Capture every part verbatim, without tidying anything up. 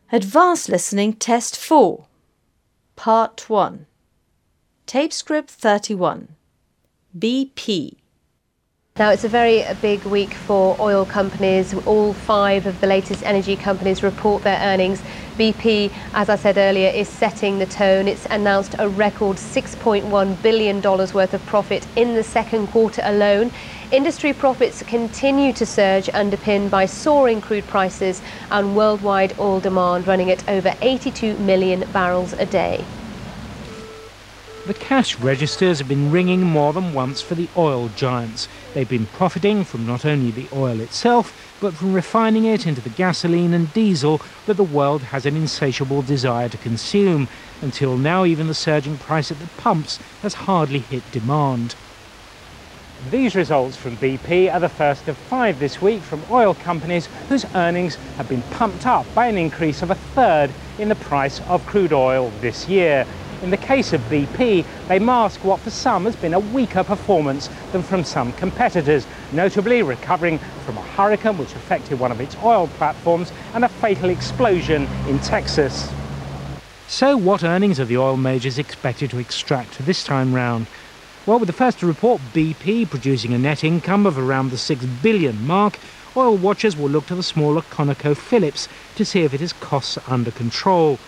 Advanced Listening Test four, Part one. Tape Script thirty-one. B P. Now, it's a very big week for oil companies. All five of the latest energy companies report their earnings. B P, as I said earlier, is setting the tone. It's announced a record six point one billion dollars worth of profit in the second quarter alone. Industry profits continue to surge, underpinned by soaring crude prices and worldwide oil demand running at over eighty-two million barrels a day. The cash registers have been ringing more than once for the oil giants. They've been profiting from not only the oil itself, but from refining it into the gasoline and diesel that the world has an insatiable desire to consume. Until now, even the surging price at the pumps has hardly hit demand. These results from B P are the first of five this week from oil companies whose earnings have been pumped up by an increase of a third in the price of crude oil this year. In the case of B P, they mask what for some has been a weaker performance than from some competitors, notably recovering from a hurricane which affected one of its oil platforms and a fatal explosion in Texas. So what earnings are the oil majors expected to extract this time round? Well, with the first to report, B P producing a net income of around the six billion mark, oil watchers will look to the smaller ConocoPhillips to see if it has costs under control.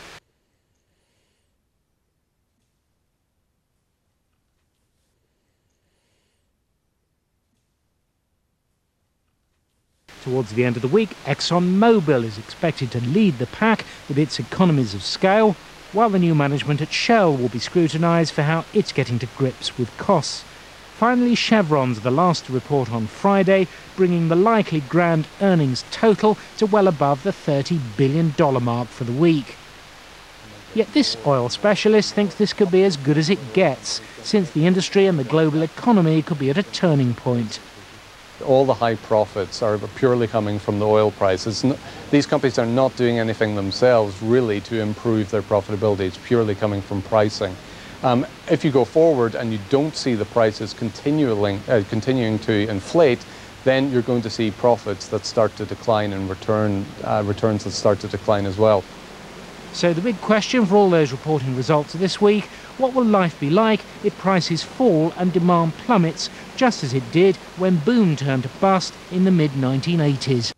Towards the end of the week, ExxonMobil is expected to lead the pack with its economies of scale, while the new management at Shell will be scrutinised for how it's getting to grips with costs. Finally, Chevron's the last to report on Friday, bringing the likely grand earnings total to well above the thirty billion dollars mark for the week. Yet this oil specialist thinks this could be as good as it gets, since the industry and the global economy could be at a turning point. All the high profits are purely coming from the oil prices. These companies are not doing anything themselves really to improve their profitability. It's purely coming from pricing. Um, if you go forward and you don't see the prices continuing, uh, continuing to inflate, then you're going to see profits that start to decline and return, uh, returns that start to decline as well. So the big question for all those reporting results this week, what will life be like if prices fall and demand plummets, just as it did when boom turned to bust in the mid nineteen eighties?